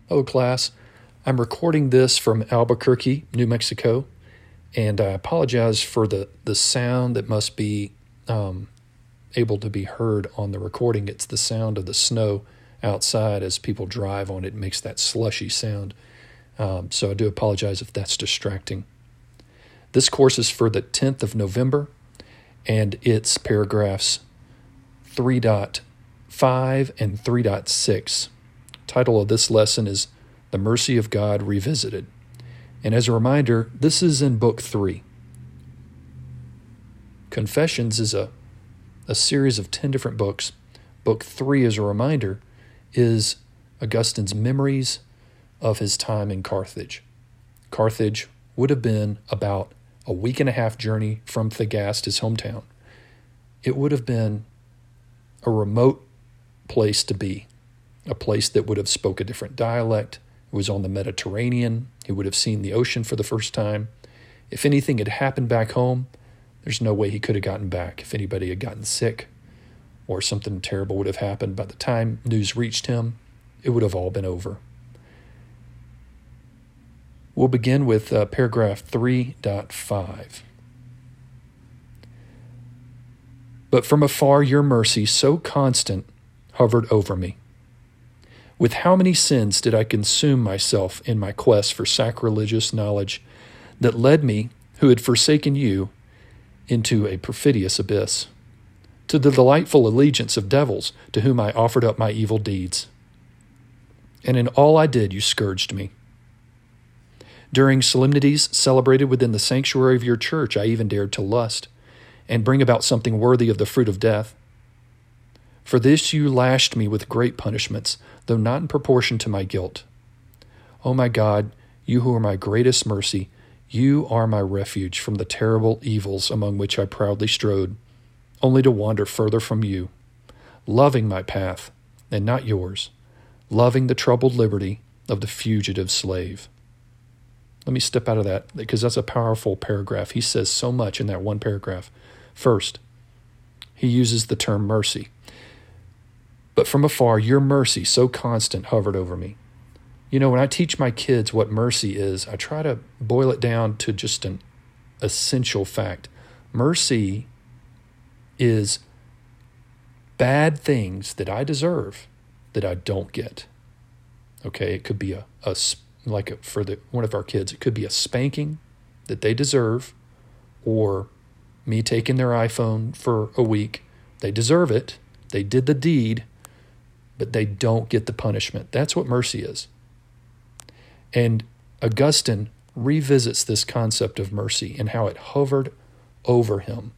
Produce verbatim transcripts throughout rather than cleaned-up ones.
Hello, class. I'm recording this from Albuquerque, New Mexico, and I apologize for the, the sound that must be um, able to be heard on the recording. It's the sound of the snow outside as people drive on it. It makes that slushy sound. Um, so I do apologize if that's distracting. This course is for the tenth of November, and it's paragraphs three point five and three point six. Title of this lesson is The Mercy of God Revisited. And as a reminder, this is in Book three. Confessions is a, a series of ten different books. Book three, as a reminder, is Augustine's memories of his time in Carthage. Carthage would have been about a week and a half journey from Thagaste, his hometown. It would have been a remote place to be, a place that would have spoke a different dialect. It was on the Mediterranean. He would have seen the ocean for the first time. If anything had happened back home, there's no way he could have gotten back. If anybody had gotten sick or something terrible would have happened, by the time news reached him, it would have all been over. We'll begin with uh, paragraph three point five. But from afar your mercy, so constant, hovered over me. With how many sins did I consume myself in my quest for sacrilegious knowledge that led me, who had forsaken you, into a perfidious abyss, to the delightful allegiance of devils to whom I offered up my evil deeds. And in all I did you scourged me. During solemnities celebrated within the sanctuary of your church, I even dared to lust and bring about something worthy of the fruit of death. For this you lashed me with great punishments, though not in proportion to my guilt. O my God, you who are my greatest mercy, you are my refuge from the terrible evils among which I proudly strode, only to wander further from you, loving my path and not yours, loving the troubled liberty of the fugitive slave. Let me step out of that because that's a powerful paragraph. He says so much in that one paragraph. First, he uses the term mercy. But from afar, your mercy, so constant, hovered over me. You know, when I teach my kids what mercy is, I try to boil it down to just an essential fact. Mercy is bad things that I deserve that I don't get. Okay, it could be a, a like a, for the one of our kids, it could be a spanking that they deserve, or me taking their iPhone for a week. They deserve it. They did the deed, but they don't get the punishment. That's what mercy is. And Augustine revisits this concept of mercy and how it hovered over him.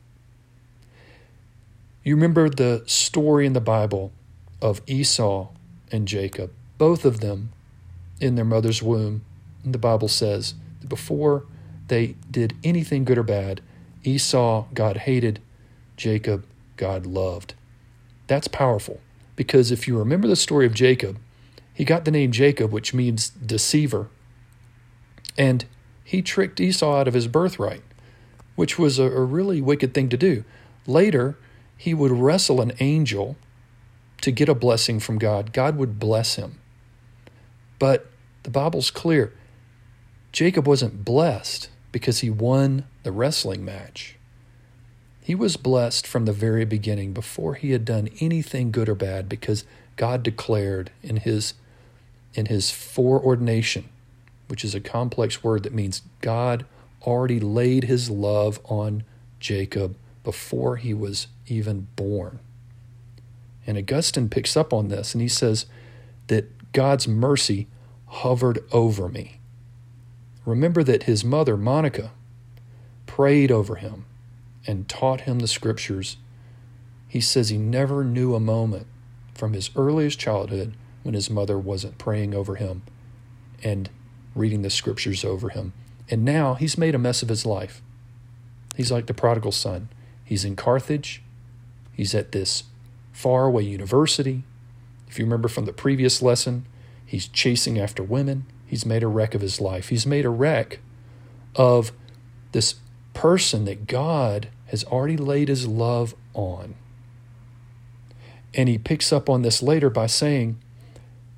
You remember the story in the Bible of Esau and Jacob, both of them in their mother's womb. And the Bible says that before they did anything good or bad, Esau God hated, Jacob God loved. That's powerful, because if you remember the story of Jacob, he got the name Jacob, which means deceiver, and he tricked Esau out of his birthright, which was a, a really wicked thing to do. Later, he would wrestle an angel to get a blessing from God. God would bless him. But the Bible's clear. Jacob wasn't blessed because he won the wrestling match. He was blessed from the very beginning before he had done anything good or bad, because God declared in his in his foreordination, which is a complex word that means God already laid his love on Jacob before he was even born. And Augustine picks up on this, and he says that God's mercy hovered over me. Remember that his mother, Monica, prayed over him and taught him the scriptures. He says he never knew a moment from his earliest childhood when his mother wasn't praying over him and reading the scriptures over him. And now he's made a mess of his life. He's like the prodigal son. He's in Carthage. He's at this faraway university. If you remember from the previous lesson, he's chasing after women. He's made a wreck of his life. He's made a wreck of this person that God has already laid his love on. And he picks up on this later by saying,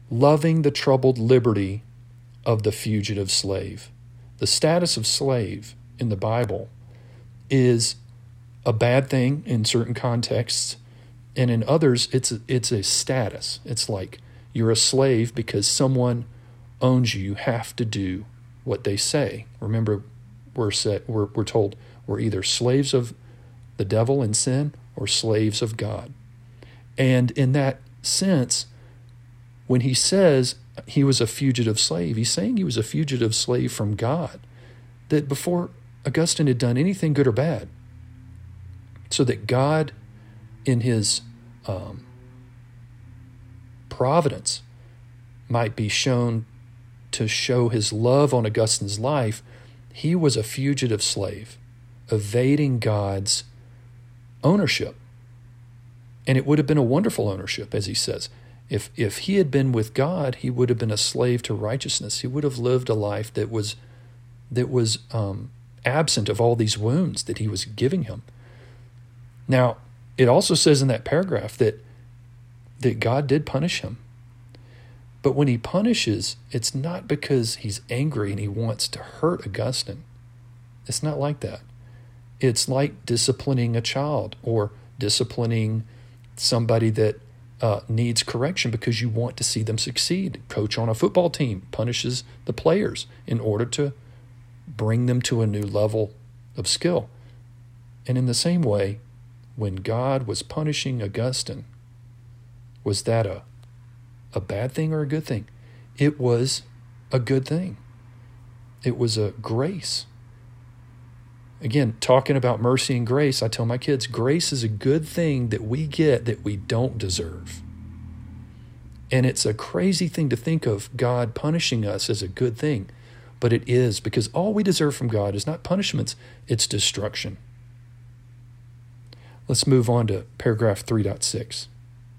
loving the troubled liberty of the fugitive slave. The status of slave in the Bible is a bad thing in certain contexts, and in others, it's a, it's a status. It's like you're a slave because someone owns you. You have to do what they say. Remember, we're set, we're, we're told we're either slaves of the devil and sin or slaves of God. And in that sense, when he says he was a fugitive slave, he's saying he was a fugitive slave from God, that before Augustine had done anything good or bad, so that God, in his um, providence, might be shown to show his love on Augustine's life, he was a fugitive slave, evading God's ownership. And it would have been a wonderful ownership, as he says. If if he had been with God, he would have been a slave to righteousness. He would have lived a life that was that was um, absent of all these wounds that he was giving him. Now, it also says in that paragraph that that God did punish him. But when he punishes, it's not because he's angry and he wants to hurt Augustine. It's not like that. It's like disciplining a child or disciplining somebody that uh, needs correction because you want to see them succeed. Coach on a football team punishes the players in order to bring them to a new level of skill. And in the same way, when God was punishing Augustine, was that a, a bad thing or a good thing? It was a good thing. It was a grace. Again, talking about mercy and grace, I tell my kids, grace is a good thing that we get that we don't deserve. And it's a crazy thing to think of God punishing us as a good thing, but it is, because all we deserve from God is not punishments, it's destruction. Let's move on to paragraph three point six.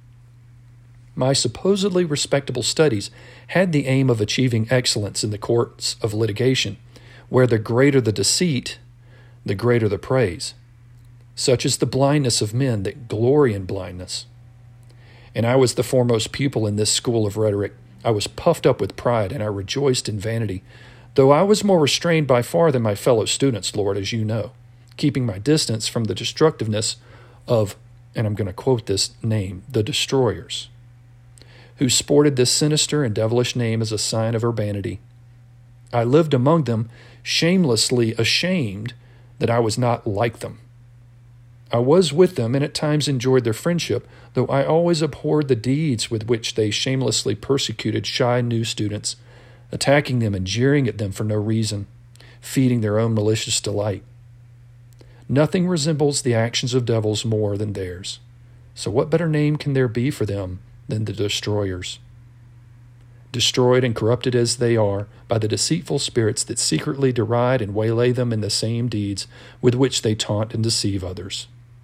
My supposedly respectable studies had the aim of achieving excellence in the courts of litigation, where the greater the deceit, the greater the praise. Such is the blindness of men that glory in blindness. And I was the foremost pupil in this school of rhetoric. I was puffed up with pride, and I rejoiced in vanity, though I was more restrained by far than my fellow students, Lord, as you know, keeping my distance from the destructiveness of, and I'm going to quote this name, the destroyers, who sported this sinister and devilish name as a sign of urbanity. I lived among them, shamelessly ashamed that I was not like them. I was with them and at times enjoyed their friendship, though I always abhorred the deeds with which they shamelessly persecuted shy new students, attacking them and jeering at them for no reason, feeding their own malicious delight. Nothing resembles the actions of devils more than theirs. So what better name can there be for them than the destroyers? Destroyed and corrupted as they are by the deceitful spirits that secretly deride and waylay them in the same deeds with which they taunt and deceive others.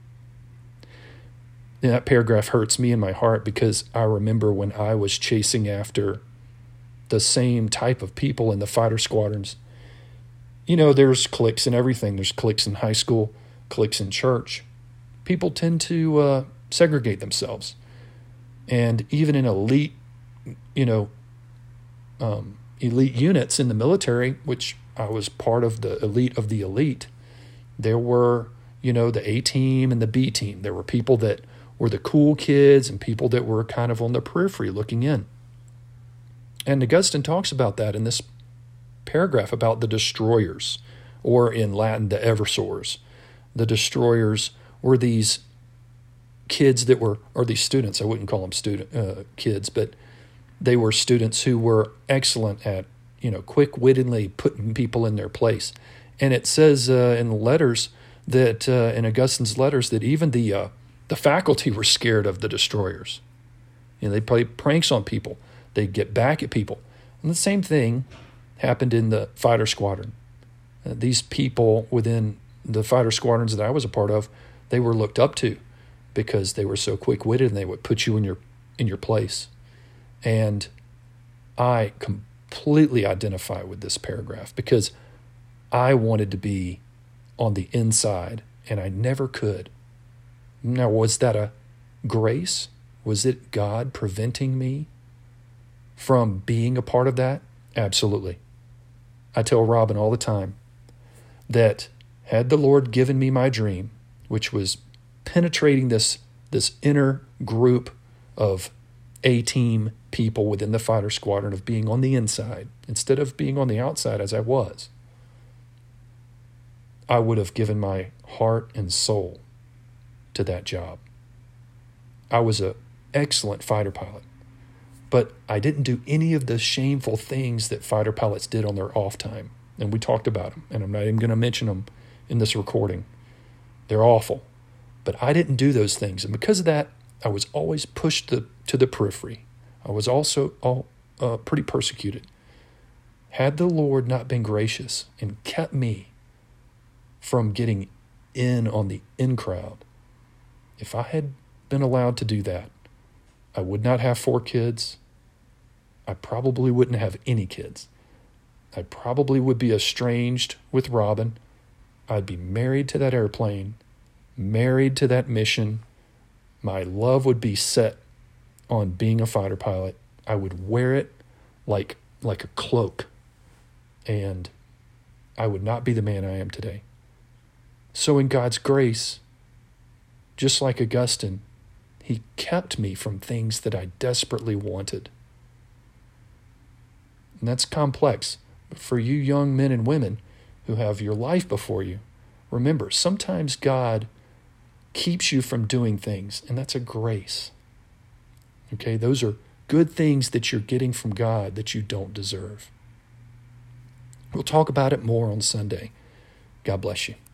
And that paragraph hurts me in my heart because I remember when I was chasing after the same type of people in the fighter squadrons. You know, there's cliques in everything. There's cliques in high school, cliques in church. People tend to uh, segregate themselves. And even in elite, you know, um, elite units in the military, which I was part of the elite of the elite, there were, you know, the A team and the B team. There were people that were the cool kids and people that were kind of on the periphery looking in. And Augustine talks about that in this paragraph about the destroyers, or in Latin, the eversors. The destroyers were these kids that were, or these students, I wouldn't call them student uh, kids, but they were students who were excellent at, you know, quick-wittedly putting people in their place. And it says uh, in the letters that, uh, in Augustine's letters, that even the uh, the faculty were scared of the destroyers. You know, they play pranks on people. They'd get back at people. And the same thing happened in the fighter squadron. Uh, these people within the fighter squadrons that I was a part of, they were looked up to because they were so quick-witted and they would put you in your in your place. And I completely identify with this paragraph because I wanted to be on the inside and I never could. Now, was that a grace? Was it God preventing me from being a part of that? Absolutely. I tell Robin all the time that had the Lord given me my dream, which was penetrating this, this inner group of A-team people within the fighter squadron, of being on the inside instead of being on the outside as I was, I would have given my heart and soul to that job. I was an excellent fighter pilot, but I didn't do any of the shameful things that fighter pilots did on their off time. And we talked about them, and I'm not even going to mention them in this recording. They're awful. But I didn't do those things. And because of that, I was always pushed to, to the periphery. I was also all, uh, pretty persecuted. Had the Lord not been gracious and kept me from getting in on the in crowd, if I had been allowed to do that, I would not have four kids. I probably wouldn't have any kids. I probably would be estranged with Robin. I'd be married to that airplane, married to that mission. My love would be set on being a fighter pilot. I would wear it like, like a cloak, and I would not be the man I am today. So in God's grace, just like Augustine, he kept me from things that I desperately wanted. And that's complex. But for you young men and women who have your life before you, remember, sometimes God keeps you from doing things, and that's a grace. Okay, those are good things that you're getting from God that you don't deserve. We'll talk about it more on Sunday. God bless you.